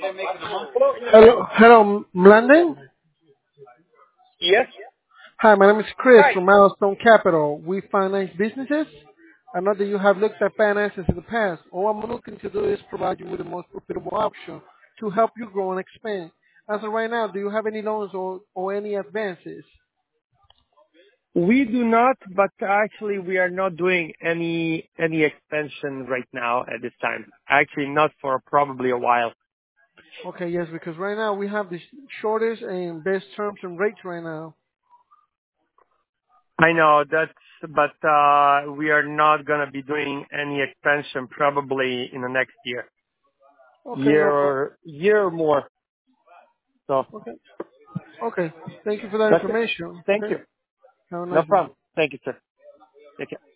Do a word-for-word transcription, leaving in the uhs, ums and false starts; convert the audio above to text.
Hello. Hello, hello, Mlanden. Yes. Hi, my name is Chris Hi. from Milestone Capital. We finance businesses. I know that you have looked at finances in the past. All I'm looking to do is provide you with the most profitable option to help you grow and expand. As of right now, do you have any loans or, or any advances? We do not, but actually we are not doing any any expansion right now at this time. Actually, not for probably a while. Okay, yes, because right now we have the shortest and best terms and rates right now. I know that's, but uh, we are not gonna be doing any expansion probably in the next year, Okay, year no or year or more. So problem. Okay, okay. Thank you for that that's it. information. Thank Okay, you. have a No nice one. problem. Thank you, sir. Take care.